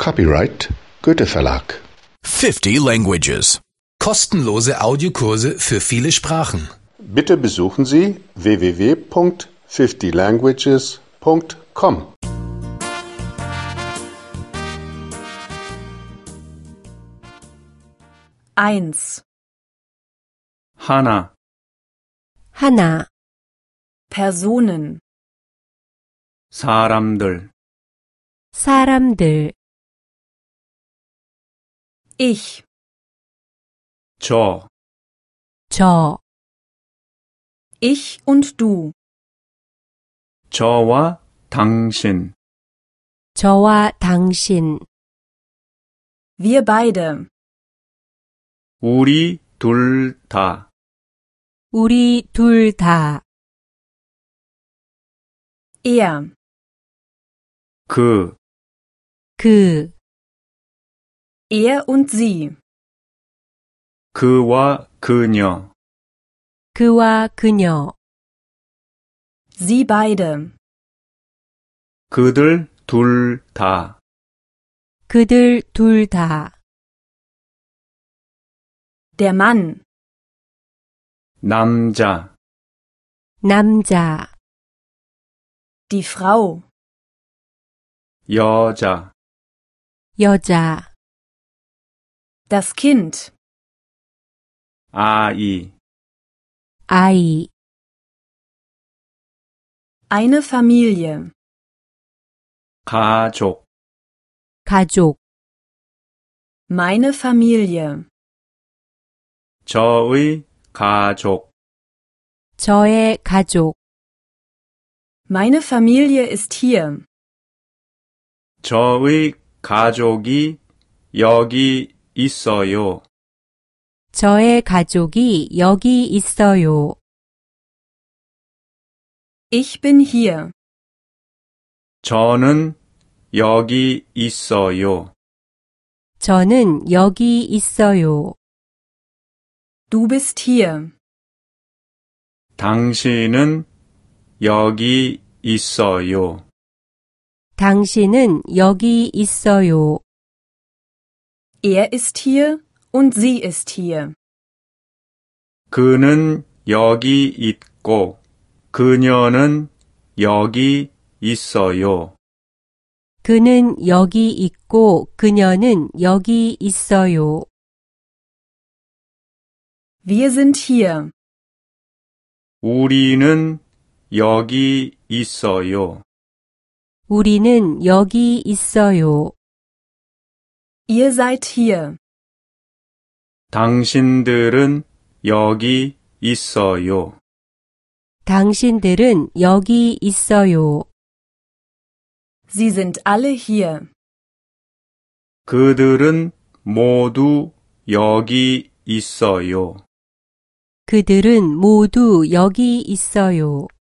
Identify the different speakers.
Speaker 1: Copyright Goethe Verlag.
Speaker 2: 50 languages. Kostenlose Audiokurse für viele Sprachen.
Speaker 1: Bitte besuchen Sie www.50languages.com.
Speaker 3: Eins.
Speaker 4: 하나,
Speaker 3: Personen.
Speaker 4: 사람들,
Speaker 3: Ich.
Speaker 4: 저,
Speaker 3: Ich und du.
Speaker 4: 저와 당신,
Speaker 3: Wir beide.
Speaker 4: 우리 둘 다,
Speaker 3: Er.
Speaker 4: 그,
Speaker 3: Er und sie.
Speaker 4: 그와 그녀,
Speaker 3: Sie beide.
Speaker 4: 그들 둘 다,
Speaker 3: Der Mann.
Speaker 4: 남자,
Speaker 3: Die Frau.
Speaker 4: 여자,
Speaker 3: Das Kind.
Speaker 4: 아이,
Speaker 3: Eine Familie.
Speaker 4: 가족,
Speaker 3: Meine Familie.
Speaker 4: 저의 가족,
Speaker 3: Meine Familie ist hier.
Speaker 4: 저의 가족이 여기 있어요.
Speaker 3: Ich bin hier.
Speaker 4: 저는 여기 있어요.
Speaker 3: Du bist hier.
Speaker 4: 당신은 여기 있어요.
Speaker 3: Er ist hier und sie ist hier.
Speaker 4: 그는 여기 있고 그녀는 여기 있어요.
Speaker 3: Wir sind hier.
Speaker 4: 우리는 여기 있어요.
Speaker 3: Ihr seid hier.
Speaker 4: 당신들은 여기 있어요.
Speaker 3: Sie sind alle hier.
Speaker 4: 그들은 모두 여기 있어요.